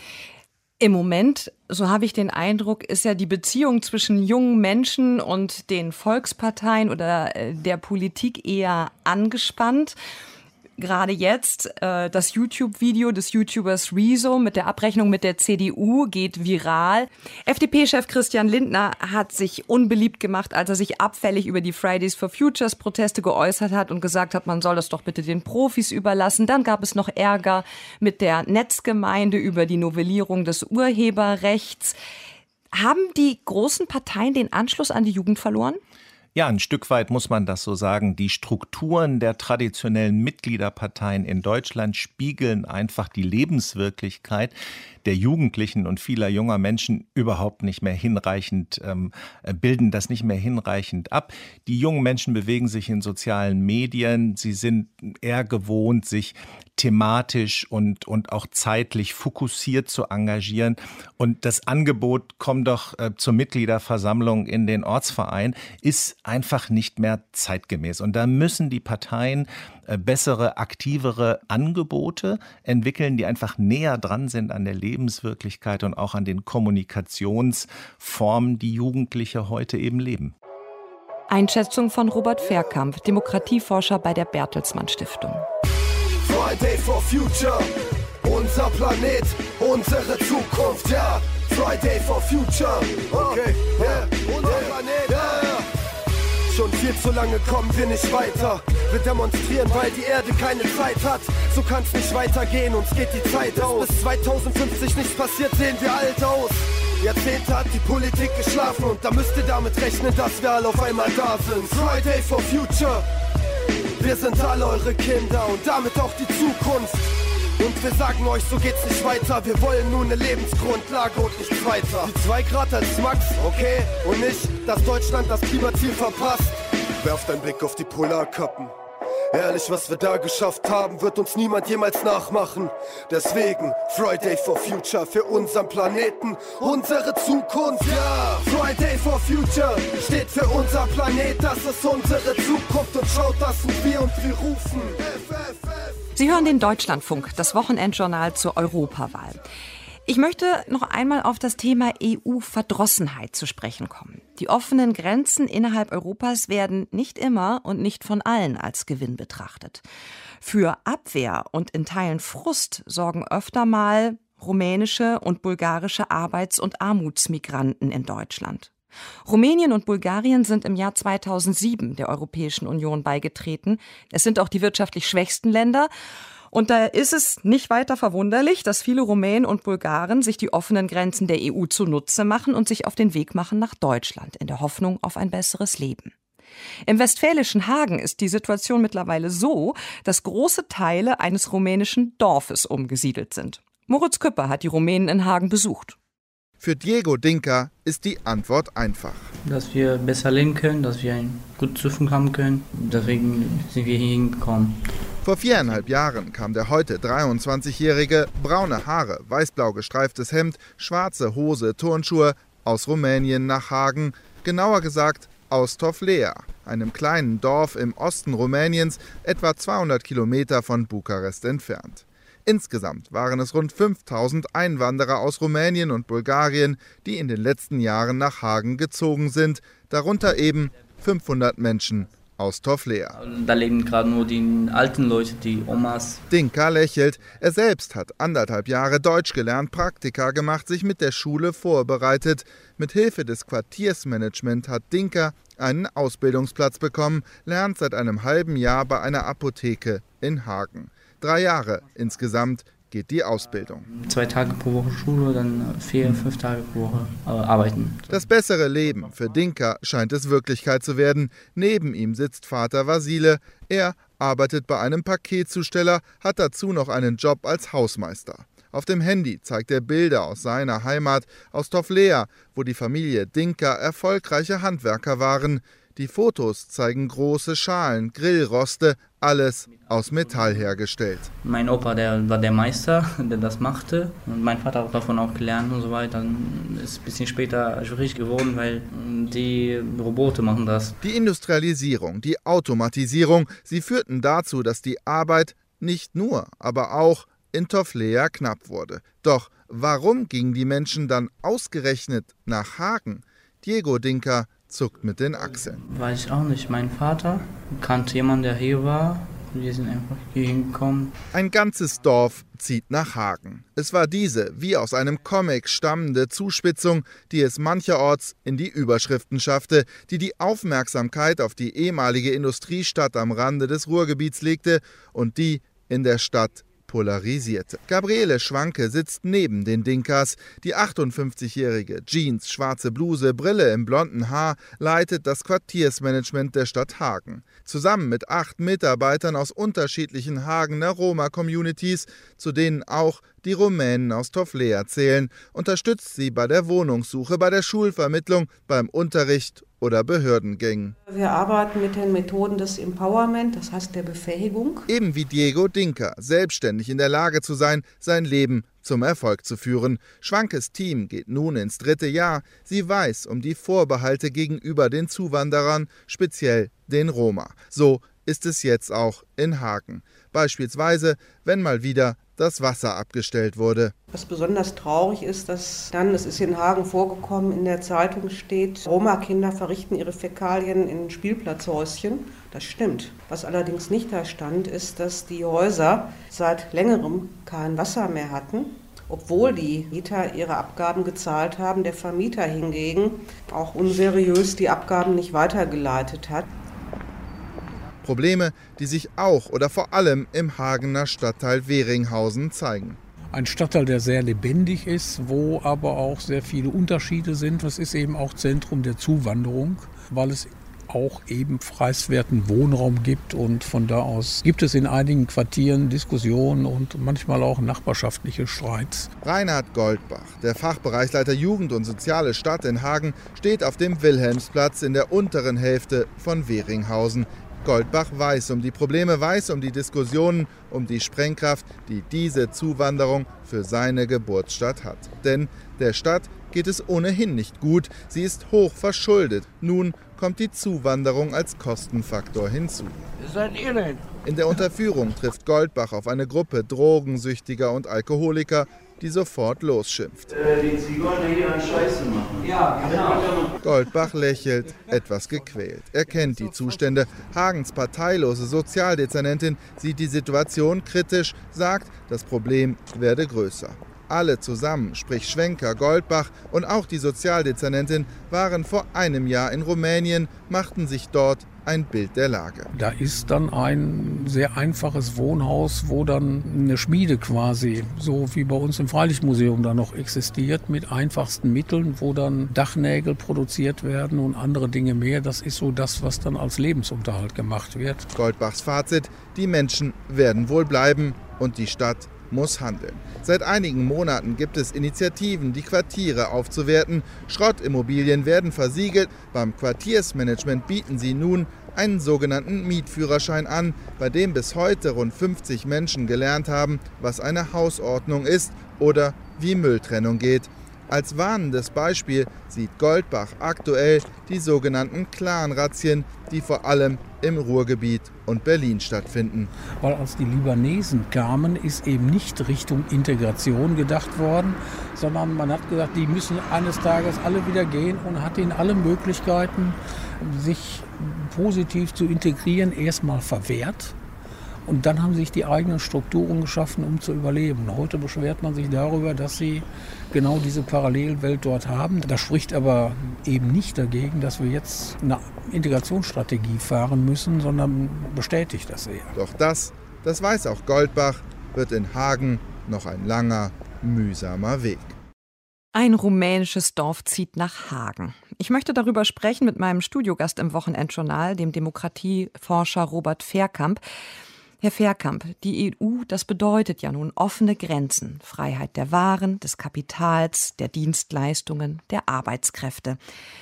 Im Moment, so habe ich den Eindruck, ist ja die Beziehung zwischen jungen Menschen und den Volksparteien oder der Politik eher angespannt. Gerade jetzt äh, das YouTube-Video des YouTubers Rezo mit der Abrechnung mit der C D U geht viral. F D P-Chef Christian Lindner hat sich unbeliebt gemacht, als er sich abfällig über die Fridays for Futures Proteste geäußert hat und gesagt hat, man soll das doch bitte den Profis überlassen. Dann gab es noch Ärger mit der Netzgemeinde über die Novellierung des Urheberrechts. Haben die großen Parteien den Anschluss an die Jugend verloren?
Ja, ein Stück weit muss man das so sagen. Die Strukturen der traditionellen Mitgliederparteien in Deutschland spiegeln einfach die Lebenswirklichkeit der Jugendlichen und vieler junger Menschen überhaupt nicht mehr hinreichend, ähm, bilden das nicht mehr hinreichend ab. Die jungen Menschen bewegen sich in sozialen Medien. Sie sind eher gewohnt, sich thematisch und, und auch zeitlich fokussiert zu engagieren. Und das Angebot, komm doch äh, zur Mitgliederversammlung in den Ortsverein, ist einfach nicht mehr zeitgemäß. Und da müssen die Parteien äh, bessere, aktivere Angebote entwickeln, die einfach näher dran sind an der Lebenswirklichkeit und auch an den Kommunikationsformen, die Jugendliche heute eben leben.
Einschätzung von Robert Verkamp, Demokratieforscher bei der Bertelsmann Stiftung.
Friday for Future, unser Planet, unsere Zukunft, ja. Friday for Future, okay, yeah, unser Planet, ja, ja. Schon viel zu lange kommen wir nicht weiter. Wir demonstrieren, weil die Erde keine Zeit hat. So kann's nicht weitergehen, uns geht die Zeit aus. Bis zweitausendfünfzig nichts passiert, sehen wir alt aus. Jahrzehnte hat die Politik geschlafen und da müsst ihr damit rechnen, dass wir alle auf einmal da sind. Friday for Future. Wir sind alle eure Kinder und damit auch die Zukunft. Und wir sagen euch, so geht's nicht weiter. Wir wollen nur eine Lebensgrundlage und nichts weiter. Die zwei Grad als Max, okay? Und nicht, dass Deutschland das Klimaziel verpasst. Werft einen Blick auf die Polarkappen. Ehrlich, was wir da geschafft haben, wird uns niemand jemals nachmachen. Deswegen Friday for Future für unseren Planeten, unsere Zukunft. Ja, Friday for Future steht für unser Planet, das ist unsere Zukunft. Und schaut, das sind wir und wir rufen F F F.
Sie hören den Deutschlandfunk, das Wochenendjournal zur Europawahl. Ich möchte noch einmal auf das Thema E U-Verdrossenheit zu sprechen kommen. Die offenen Grenzen innerhalb Europas werden nicht immer und nicht von allen als Gewinn betrachtet. Für Abwehr und in Teilen Frust sorgen öfter mal rumänische und bulgarische Arbeits- und Armutsmigranten in Deutschland. Rumänien und Bulgarien sind im Jahr zweitausendsieben der Europäischen Union beigetreten. Es sind auch die wirtschaftlich schwächsten Länder. Und da ist es nicht weiter verwunderlich, dass viele Rumänen und Bulgaren sich die offenen Grenzen der E U zunutze machen und sich auf den Weg machen nach Deutschland in der Hoffnung auf ein besseres Leben. Im westfälischen Hagen ist die Situation mittlerweile so, dass große Teile eines rumänischen Dorfes umgesiedelt sind. Moritz Küpper hat die Rumänen in Hagen besucht.
Für Diego Dinka ist die Antwort einfach.
Dass wir besser leben können, dass wir ein gutes Zukunft haben können. Deswegen sind wir hier hingekommen.
Vor viereinhalb Jahren kam der heute dreiundzwanzigjährige, braune Haare, weißblau gestreiftes Hemd, schwarze Hose, Turnschuhe aus Rumänien nach Hagen, genauer gesagt aus Toflea, einem kleinen Dorf im Osten Rumäniens, etwa zweihundert Kilometer von Bukarest entfernt. Insgesamt waren es rund fünftausend Einwanderer aus Rumänien und Bulgarien, die in den letzten Jahren nach Hagen gezogen sind, darunter eben fünfhundert Menschen aus Toflea.
Da leben gerade nur die alten Leute, die Omas.
Dinka lächelt. Er selbst hat anderthalb Jahre Deutsch gelernt, Praktika gemacht, sich mit der Schule vorbereitet. Mit Hilfe des Quartiersmanagement hat Dinka einen Ausbildungsplatz bekommen, lernt seit einem halben Jahr bei einer Apotheke in Hagen. Drei Jahre insgesamt geht die Ausbildung.
Zwei Tage pro Woche Schule, dann vier, fünf Tage pro Woche arbeiten.
Das bessere Leben für Dinka scheint es Wirklichkeit zu werden. Neben ihm sitzt Vater Vasile. Er arbeitet bei einem Paketzusteller, hat dazu noch einen Job als Hausmeister. Auf dem Handy zeigt er Bilder aus seiner Heimat, aus Toflea, wo die Familie Dinka erfolgreiche Handwerker waren. Die Fotos zeigen große Schalen, Grillroste, alles aus Metall hergestellt.
Mein Opa, der war der Meister, der das machte. Und mein Vater hat davon auch gelernt und so weiter. Dann ist es ein bisschen später schwierig geworden, weil die Roboter machen das.
Die Industrialisierung, die Automatisierung, sie führten dazu, dass die Arbeit nicht nur, aber auch in Toflea knapp wurde. Doch warum gingen die Menschen dann ausgerechnet nach Hagen? Diego Dinka zuckt mit den Achseln.
Weiß ich auch nicht. Mein Vater kannte jemanden, der hier war. Wir sind einfach hier hingekommen.
Ein ganzes Dorf zieht nach Hagen. Es war diese, wie aus einem Comic stammende Zuspitzung, die es mancherorts in die Überschriften schaffte, die die Aufmerksamkeit auf die ehemalige Industriestadt am Rande des Ruhrgebiets legte und die in der Stadt polarisierte. Gabriele Schwanke sitzt neben den Dinkas. Die achtundfünfzigjährige, Jeans, schwarze Bluse, Brille im blonden Haar, leitet das Quartiersmanagement der Stadt Hagen. Zusammen mit acht Mitarbeitern aus unterschiedlichen Hagener Roma-Communities, zu denen auch die Rumänen aus Toflea zählen, unterstützt sie bei der Wohnungssuche, bei der Schulvermittlung, beim Unterricht oder Behördengängen.
Wir arbeiten mit den Methoden des Empowerment, das heißt der Befähigung.
Eben wie Diego Dinka, selbstständig in der Lage zu sein, sein Leben zum Erfolg zu führen. Schwankes Team geht nun ins dritte Jahr. Sie weiß um die Vorbehalte gegenüber den Zuwanderern, speziell den Roma. So ist es jetzt auch in Hagen. Beispielsweise, wenn mal wieder das Wasser abgestellt wurde.
Was besonders traurig ist, dass dann, es ist in Hagen vorgekommen, in der Zeitung steht, Roma-Kinder verrichten ihre Fäkalien in Spielplatzhäuschen. Das stimmt. Was allerdings nicht da stand, ist, dass die Häuser seit längerem kein Wasser mehr hatten, obwohl die Mieter ihre Abgaben gezahlt haben, der Vermieter hingegen auch unseriös die Abgaben nicht weitergeleitet hat.
Probleme, die sich auch oder vor allem im Hagener Stadtteil Weringhausen zeigen.
Ein Stadtteil, der sehr lebendig ist, wo aber auch sehr viele Unterschiede sind. Es ist eben auch Zentrum der Zuwanderung, weil es auch eben preiswerten Wohnraum gibt. Und von da aus gibt es in einigen Quartieren Diskussionen und manchmal auch nachbarschaftliche Streits.
Reinhard Goldbach, der Fachbereichsleiter Jugend und Soziale Stadt in Hagen, steht auf dem Wilhelmsplatz in der unteren Hälfte von Weringhausen. Goldbach weiß um die Probleme, weiß um die Diskussionen, um die Sprengkraft, die diese Zuwanderung für seine Geburtsstadt hat. Denn der Stadt geht es ohnehin nicht gut, sie ist hoch verschuldet. Nun kommt die Zuwanderung als Kostenfaktor hinzu.
Das ist ein Elend.
In der Unterführung trifft Goldbach auf eine Gruppe Drogensüchtiger und Alkoholiker, die sofort losschimpft.
Äh, die Zigeuner hier an Scheiße machen.
Ja, genau.
Goldbach lächelt, etwas gequält. Er kennt die Zustände. Hagens parteilose Sozialdezernentin sieht die Situation kritisch, sagt, das Problem werde größer. Alle zusammen, sprich Schwenker, Goldbach und auch die Sozialdezernentin, waren vor einem Jahr in Rumänien, machten sich dort ein Bild der Lage.
Da ist dann ein sehr einfaches Wohnhaus, wo dann eine Schmiede quasi, so wie bei uns im Freilichtmuseum da noch existiert, mit einfachsten Mitteln, wo dann Dachnägel produziert werden und andere Dinge mehr. Das ist so das, was dann als Lebensunterhalt gemacht wird.
Goldbachs Fazit: Die Menschen werden wohl bleiben und die Stadt muss handeln. Seit einigen Monaten gibt es Initiativen, die Quartiere aufzuwerten. Schrottimmobilien werden versiegelt. Beim Quartiersmanagement bieten sie nun einen sogenannten Mietführerschein an, bei dem bis heute rund fünfzig Menschen gelernt haben, was eine Hausordnung ist oder wie Mülltrennung geht. Als warnendes Beispiel sieht Goldbach aktuell die sogenannten Clan-Razzien, die vor allem im Ruhrgebiet und Berlin stattfinden.
Weil als die Libanesen kamen, ist eben nicht Richtung Integration gedacht worden, sondern man hat gesagt, die müssen eines Tages alle wieder gehen und hat ihnen alle Möglichkeiten, sich positiv zu integrieren, erstmal verwehrt. Und dann haben sich die eigenen Strukturen geschaffen, um zu überleben. Heute beschwert man sich darüber, dass sie genau diese Parallelwelt dort haben. Das spricht aber eben nicht dagegen, dass wir jetzt eine Integrationsstrategie fahren müssen, sondern bestätigt das eher.
Doch das, das weiß auch Goldbach, wird in Hagen noch ein langer, mühsamer Weg.
Ein rumänisches Dorf zieht nach Hagen. Ich möchte darüber sprechen mit meinem Studiogast im Wochenendjournal, dem Demokratieforscher Robert Verkamp. Herr Verkamp, die E U, das bedeutet ja nun offene Grenzen, Freiheit der Waren, des Kapitals, der Dienstleistungen, der Arbeitskräfte.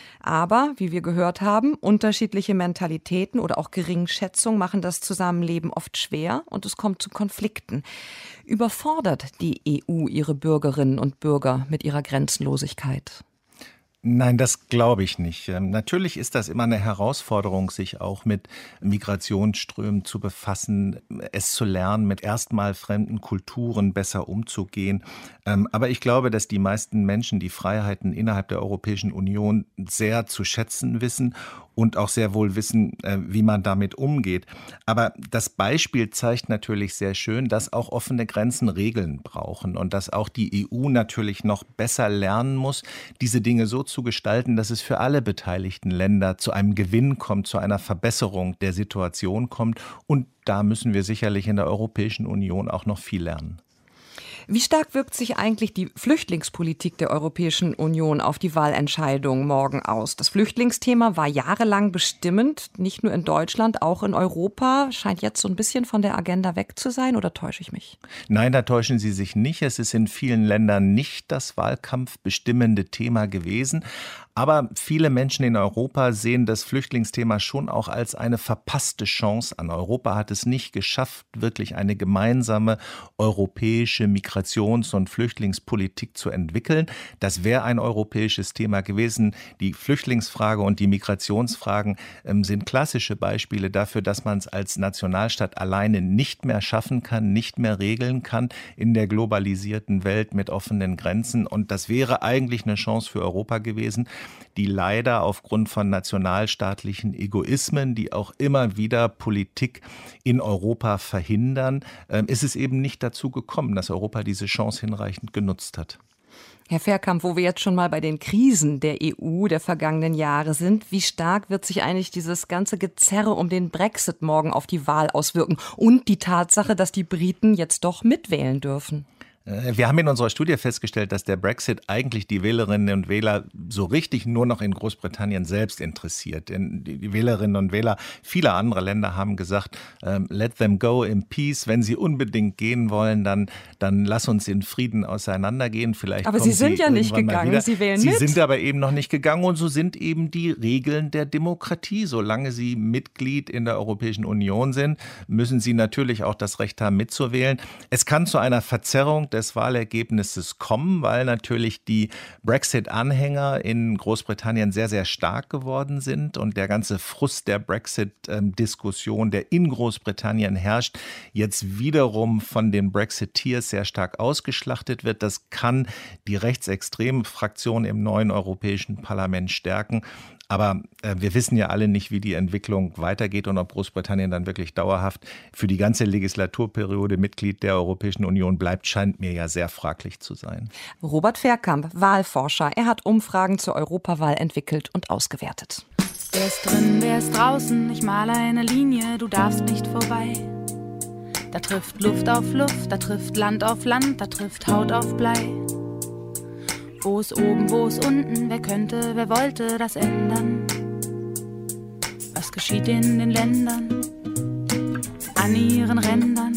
Aber, wie wir gehört haben, unterschiedliche Mentalitäten oder auch Geringschätzung machen das Zusammenleben oft schwer und es kommt zu Konflikten. Überfordert die E U ihre Bürgerinnen und Bürger mit ihrer Grenzenlosigkeit?
Nein, das glaube ich nicht. Natürlich ist das immer eine Herausforderung, sich auch mit Migrationsströmen zu befassen, es zu lernen, mit erstmal fremden Kulturen besser umzugehen. Aber ich glaube, dass die meisten Menschen die Freiheiten innerhalb der Europäischen Union sehr zu schätzen wissen und auch sehr wohl wissen, wie man damit umgeht. Aber das Beispiel zeigt natürlich sehr schön, dass auch offene Grenzen Regeln brauchen und dass auch die E U natürlich noch besser lernen muss, diese Dinge so zu gestalten, dass es für alle beteiligten Länder zu einem Gewinn kommt, zu einer Verbesserung der Situation kommt. Und da müssen wir sicherlich in der Europäischen Union auch noch viel lernen.
Wie stark wirkt sich eigentlich die Flüchtlingspolitik der Europäischen Union auf die Wahlentscheidung morgen aus? Das Flüchtlingsthema war jahrelang bestimmend, nicht nur in Deutschland, auch in Europa. Scheint jetzt so ein bisschen von der Agenda weg zu sein, oder täusche ich mich?
Nein, da täuschen Sie sich nicht. Es ist in vielen Ländern nicht das wahlkampfbestimmende Thema gewesen. Aber viele Menschen in Europa sehen das Flüchtlingsthema schon auch als eine verpasste Chance an. Europa hat es nicht geschafft, wirklich eine gemeinsame europäische Migrations- und Flüchtlingspolitik zu entwickeln. Das wäre ein europäisches Thema gewesen. Die Flüchtlingsfrage und die Migrationsfragen ähm, sind klassische Beispiele dafür, dass man es als Nationalstaat alleine nicht mehr schaffen kann, nicht mehr regeln kann in der globalisierten Welt mit offenen Grenzen. Und das wäre eigentlich eine Chance für Europa gewesen, die leider aufgrund von nationalstaatlichen Egoismen, die auch immer wieder Politik in Europa verhindern, äh, ist es eben nicht dazu gekommen, dass Europa diese Chance hinreichend genutzt hat.
Herr Verkamp, wo wir jetzt schon mal bei den Krisen der E U der vergangenen Jahre sind, wie stark wird sich eigentlich dieses ganze Gezerre um den Brexit morgen auf die Wahl auswirken und die Tatsache, dass die Briten jetzt doch mitwählen dürfen?
Wir haben in unserer Studie festgestellt, dass der Brexit eigentlich die Wählerinnen und Wähler so richtig nur noch in Großbritannien selbst interessiert. Denn die Wählerinnen und Wähler vieler anderer Länder haben gesagt, ähm, let them go in peace. Wenn sie unbedingt gehen wollen, dann, dann lass uns in Frieden auseinandergehen. Vielleicht
aber Sie sind ja nicht gegangen, Sie wählen
Sie
mit.
Sie sind aber eben noch nicht gegangen und so sind eben die Regeln der Demokratie. Solange Sie Mitglied in der Europäischen Union sind, müssen Sie natürlich auch das Recht haben, mitzuwählen. Es kann zu einer Verzerrung des Wahlergebnisses kommen, weil natürlich die Brexit-Anhänger in Großbritannien sehr, sehr stark geworden sind und der ganze Frust der Brexit-Diskussion, der in Großbritannien herrscht, jetzt wiederum von den Brexiteers sehr stark ausgeschlachtet wird. Das kann die rechtsextreme Fraktion im neuen Europäischen Parlament stärken. Aber äh, wir wissen ja alle nicht, wie die Entwicklung weitergeht und ob Großbritannien dann wirklich dauerhaft für die ganze Legislaturperiode Mitglied der Europäischen Union bleibt, scheint mir ja sehr fraglich zu sein.
Robert Verkamp, Wahlforscher. Er hat Umfragen zur Europawahl entwickelt und ausgewertet.
Wer ist drin, wer ist draußen? Ich male eine Linie, du darfst nicht vorbei. Da trifft Luft auf Luft, da trifft Land auf Land, da trifft Haut auf Blei. Wo ist oben, wo ist unten? Wer könnte, wer wollte das ändern? Was geschieht in den Ländern, an ihren Rändern?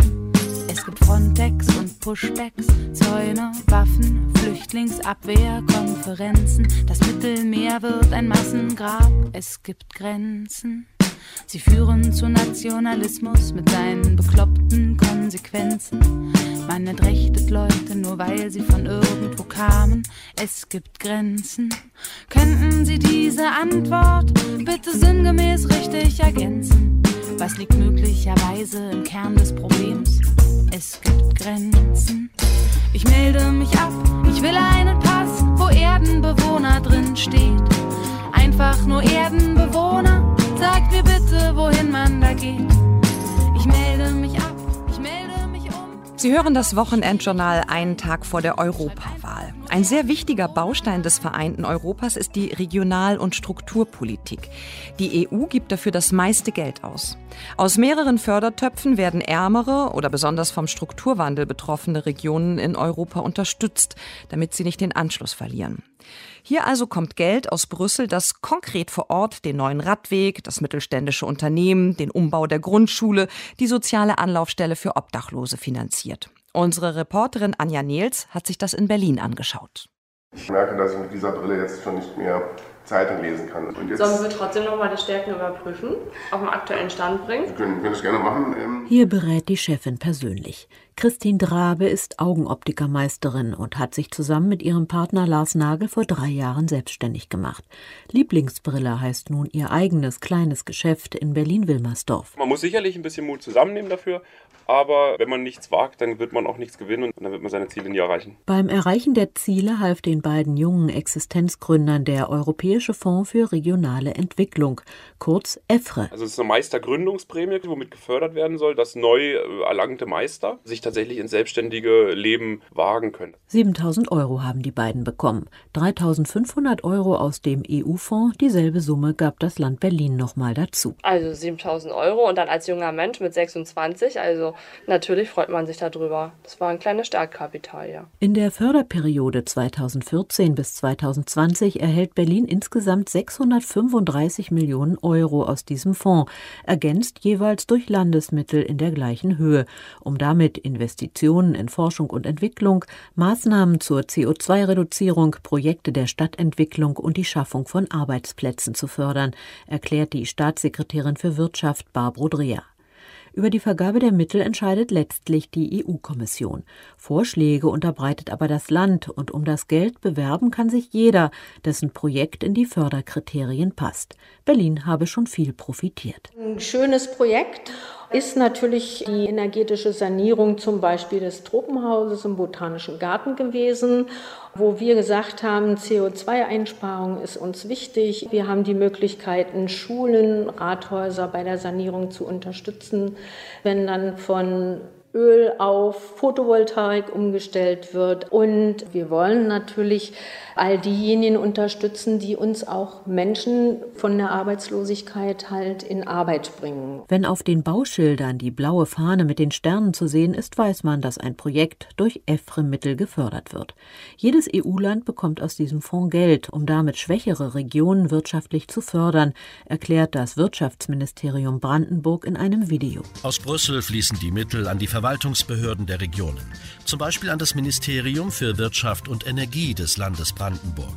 Es gibt Frontex und Pushbacks, Zäune, Waffen, Flüchtlingsabwehr, Konferenzen. Das Mittelmeer wird ein Massengrab, es gibt Grenzen. Sie führen zu Nationalismus mit seinen bekloppten Konsequenzen. Man entrechtet Leute nur, weil sie von irgendwo kamen. Es gibt Grenzen. Könnten Sie diese Antwort bitte sinngemäß richtig ergänzen? Was liegt möglicherweise im Kern des Problems? Es gibt Grenzen. Ich melde mich ab, ich will einen Pass, wo Erdenbewohner drin steht. Einfach nur Erdenbewohner. Sagt mir bitte, wohin man da geht. Ich melde mich ab, ich melde mich um.
Sie hören das Wochenendjournal einen Tag vor der Europawahl. Ein sehr wichtiger Baustein des vereinten Europas ist die Regional- und Strukturpolitik. Die E U gibt dafür das meiste Geld aus. Aus mehreren Fördertöpfen werden ärmere oder besonders vom Strukturwandel betroffene Regionen in Europa unterstützt, damit sie nicht den Anschluss verlieren. Hier also kommt Geld aus Brüssel, das konkret vor Ort den neuen Radweg, das mittelständische Unternehmen, den Umbau der Grundschule, die soziale Anlaufstelle für Obdachlose finanziert. Unsere Reporterin Anja Nehls hat sich das in Berlin angeschaut.
Ich merke, dass ich mit dieser Brille jetzt schon nicht mehr Zeitung lesen kann. Und jetzt
Sollen wir trotzdem nochmal die Stärken überprüfen, auf den aktuellen Stand bringen?
Wir können, können das gerne machen. Ähm
Hier berät die Chefin persönlich. Christine Drabe ist Augenoptikermeisterin und hat sich zusammen mit ihrem Partner Lars Nagel vor drei Jahren selbstständig gemacht. Lieblingsbrille heißt nun ihr eigenes kleines Geschäft in Berlin-Wilmersdorf.
Man muss sicherlich ein bisschen Mut zusammennehmen dafür, aber wenn man nichts wagt, dann wird man auch nichts gewinnen und dann wird man seine Ziele nie erreichen.
Beim Erreichen der Ziele half den beiden jungen Existenzgründern der Europäische Fonds für regionale Entwicklung, kurz EFRE.
Also es ist eine Meistergründungsprämie, womit gefördert werden soll, dass neu erlangte Meister sich tatsächlich ins selbstständige Leben wagen können.
siebentausend Euro haben die beiden bekommen, dreitausendfünfhundert Euro aus dem E U-Fonds, dieselbe Summe gab das Land Berlin nochmal dazu.
Also siebentausend Euro und dann als junger Mensch mit sechsundzwanzig, also natürlich freut man sich darüber. Das war ein kleines Startkapital, ja.
In der Förderperiode zweitausendvierzehn bis zweitausendzwanzig erhält Berlin insgesamt sechshundertfünfunddreißig Millionen Euro aus diesem Fonds, ergänzt jeweils durch Landesmittel in der gleichen Höhe, um damit Investitionen in Forschung und Entwicklung, Maßnahmen zur C O zwei Reduzierung, Projekte der Stadtentwicklung und die Schaffung von Arbeitsplätzen zu fördern, erklärt die Staatssekretärin für Wirtschaft Barbro Dreher. Über die Vergabe der Mittel entscheidet letztlich die E U-Kommission. Vorschläge unterbreitet aber das Land und um das Geld bewerben kann sich jeder, dessen Projekt in die Förderkriterien passt. Berlin habe schon viel profitiert.
Ein schönes Projekt ist natürlich die energetische Sanierung zum Beispiel des Tropenhauses im Botanischen Garten gewesen, wo wir gesagt haben, C O zwei Einsparung ist uns wichtig. Wir haben die Möglichkeiten, Schulen, Rathäuser bei der Sanierung zu unterstützen, wenn dann von Öl auf Photovoltaik umgestellt wird. Und wir wollen natürlich all diejenigen unterstützen, die uns auch Menschen von der Arbeitslosigkeit halt in Arbeit bringen.
Wenn auf den Bauschildern die blaue Fahne mit den Sternen zu sehen ist, weiß man, dass ein Projekt durch EFRE-Mittel gefördert wird. Jedes E U-Land bekommt aus diesem Fonds Geld, um damit schwächere Regionen wirtschaftlich zu fördern, erklärt das Wirtschaftsministerium Brandenburg in einem Video.
Aus Brüssel fließen die Mittel an die Verwaltungsbehörden der Regionen, zum Beispiel an das Ministerium für Wirtschaft und Energie des Landes Brandenburg.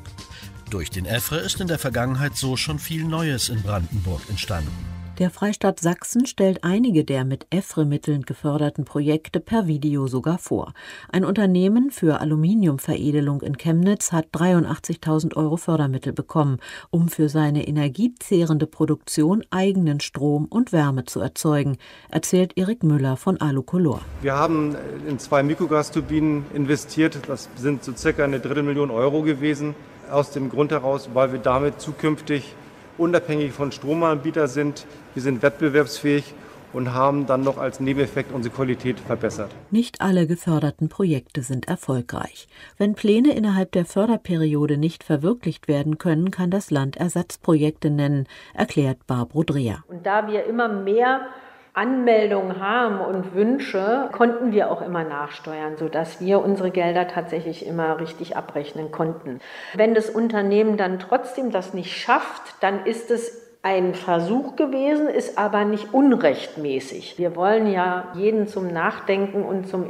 Durch den EFRE ist in der Vergangenheit so schon viel Neues in Brandenburg entstanden.
Der Freistaat Sachsen stellt einige der mit EFRE-Mitteln geförderten Projekte per Video sogar vor. Ein Unternehmen für Aluminiumveredelung in Chemnitz hat dreiundachtzigtausend Euro Fördermittel bekommen, um für seine energiezehrende Produktion eigenen Strom und Wärme zu erzeugen, erzählt Erik Müller von Alucolor.
Wir haben in zwei Mikrogasturbinen investiert, das sind so circa eine Drittelmillion Euro gewesen.
aus dem Grund heraus, weil wir damit zukünftig unabhängig von Stromanbietern sind. Wir sind wettbewerbsfähig und haben dann noch als Nebeneffekt unsere Qualität verbessert.
Nicht alle geförderten Projekte sind erfolgreich. Wenn Pläne innerhalb der Förderperiode nicht verwirklicht werden können, kann das Land Ersatzprojekte nennen, erklärt Barbro Dreher.
Und da wir immer mehr Anmeldungen haben und Wünsche, konnten wir auch immer nachsteuern, sodass wir unsere Gelder tatsächlich immer richtig abrechnen konnten. Wenn das Unternehmen dann trotzdem das nicht schafft, dann ist es ein Versuch gewesen, ist aber nicht unrechtmäßig. Wir wollen ja jeden zum Nachdenken und zum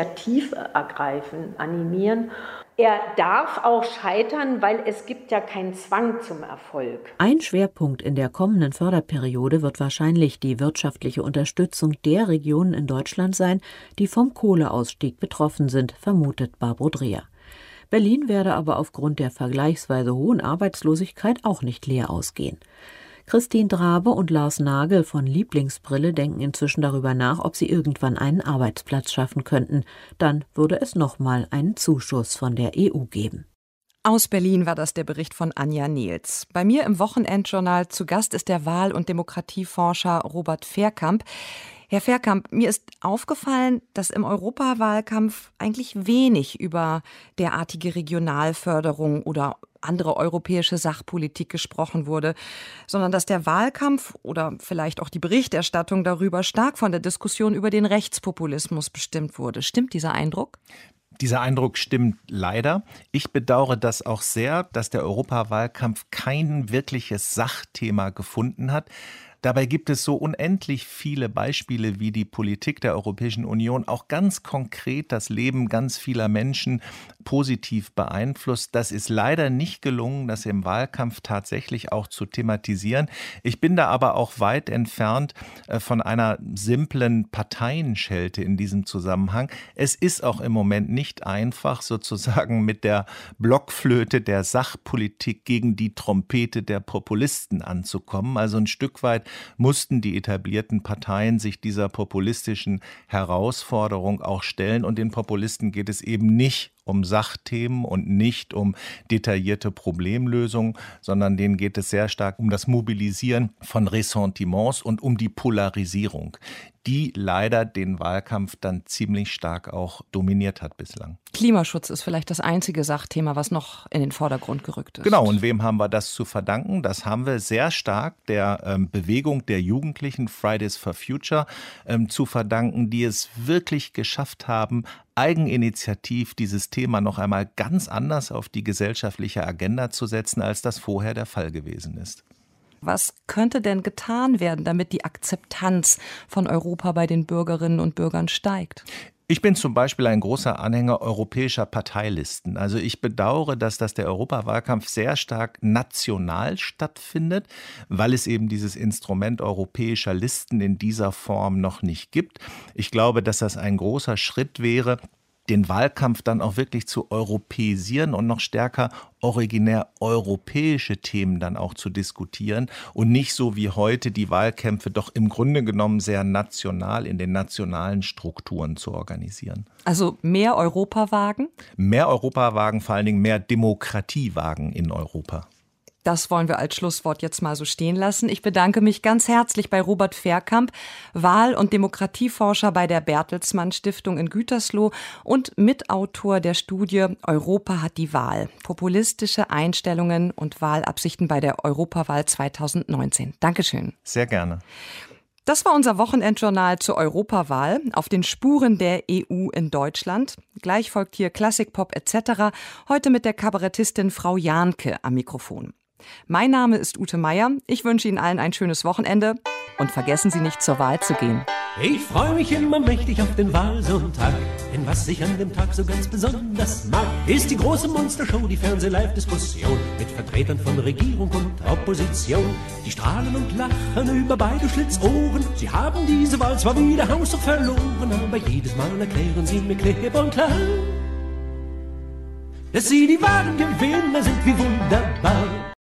Initiativergreifen animieren. Er darf auch scheitern, weil es gibt ja keinen Zwang zum Erfolg.
Ein Schwerpunkt in der kommenden Förderperiode wird wahrscheinlich die wirtschaftliche Unterstützung der Regionen in Deutschland sein, die vom Kohleausstieg betroffen sind, vermutet Barbro Dreher. Berlin werde aber aufgrund der vergleichsweise hohen Arbeitslosigkeit auch nicht leer ausgehen. Christine Drabe und Lars Nagel von Lieblingsbrille denken inzwischen darüber nach, ob sie irgendwann einen Arbeitsplatz schaffen könnten. Dann würde es nochmal einen Zuschuss von der E U geben.
Aus Berlin war das der Bericht von Anja Nehls. Bei mir im Wochenendjournal zu Gast ist der Wahl- und Demokratieforscher Robert Verkamp. Herr Verkamp, mir ist aufgefallen, dass im Europawahlkampf eigentlich wenig über derartige Regionalförderung oder andere europäische Sachpolitik gesprochen wurde, sondern dass der Wahlkampf oder vielleicht auch die Berichterstattung darüber stark von der Diskussion über den Rechtspopulismus bestimmt wurde. Stimmt dieser Eindruck?
Dieser Eindruck stimmt leider. Ich bedauere das auch sehr, dass der Europawahlkampf kein wirkliches Sachthema gefunden hat. Dabei gibt es so unendlich viele Beispiele, wie die Politik der Europäischen Union auch ganz konkret das Leben ganz vieler Menschen positiv beeinflusst. Das ist leider nicht gelungen, das im Wahlkampf tatsächlich auch zu thematisieren. Ich bin da aber auch weit entfernt von einer simplen Parteienschelte in diesem Zusammenhang. Es ist auch im Moment nicht einfach, sozusagen mit der Blockflöte der Sachpolitik gegen die Trompete der Populisten anzukommen. Also ein Stück weit mussten die etablierten Parteien sich dieser populistischen Herausforderung auch stellen. Und den Populisten geht es eben nicht um Sachthemen und nicht um detaillierte Problemlösungen, sondern denen geht es sehr stark um das Mobilisieren von Ressentiments und um die Polarisierung, die leider den Wahlkampf dann ziemlich stark auch dominiert hat bislang.
Klimaschutz ist vielleicht das einzige Sachthema, was noch in den Vordergrund gerückt ist.
Genau, und wem haben wir das zu verdanken? Das haben wir sehr stark der ähm, Bewegung der Jugendlichen Fridays for Future ähm, zu verdanken, die es wirklich geschafft haben, eigeninitiativ dieses Thema noch einmal ganz anders auf die gesellschaftliche Agenda zu setzen, als das vorher der Fall gewesen ist.
Was könnte denn getan werden, damit die Akzeptanz von Europa bei den Bürgerinnen und Bürgern steigt?
Ich bin zum Beispiel ein großer Anhänger europäischer Parteilisten. Also ich bedauere, dass das der Europawahlkampf sehr stark national stattfindet, weil es eben dieses Instrument europäischer Listen in dieser Form noch nicht gibt. Ich glaube, dass das ein großer Schritt wäre, den Wahlkampf dann auch wirklich zu europäisieren und noch stärker originär europäische Themen dann auch zu diskutieren und nicht so wie heute die Wahlkämpfe doch im Grunde genommen sehr national in den nationalen Strukturen zu organisieren.
Also mehr Europa wagen?
Mehr Europa wagen, vor allen Dingen mehr Demokratie wagen in Europa.
Das wollen wir als Schlusswort jetzt mal so stehen lassen. Ich bedanke mich ganz herzlich bei Robert Verkamp, Wahl- und Demokratieforscher bei der Bertelsmann Stiftung in Gütersloh und Mitautor der Studie Europa hat die Wahl. Populistische Einstellungen und Wahlabsichten bei der Europawahl zweitausendneunzehn. Dankeschön.
Sehr gerne.
Das war unser Wochenendjournal zur Europawahl auf den Spuren der E U in Deutschland. Gleich folgt hier Klassikpop et cetera. Heute mit der Kabarettistin Frau Jahnke am Mikrofon. Mein Name ist Ute Meier. Ich wünsche Ihnen allen ein schönes Wochenende und vergessen Sie nicht, zur Wahl zu gehen.
Ich freue mich immer mächtig auf den Wahlsonntag, denn was ich an dem Tag so ganz besonders mag, ist die große Monstershow, die Fernseh-Live-Diskussion mit Vertretern von Regierung und Opposition. Die strahlen und lachen über beide Schlitzohren. Sie haben diese Wahl zwar wieder haushoch verloren, aber jedes Mal erklären sie mir klipp und klar, dass sie die wahren Gewinner sind, wie wunderbar.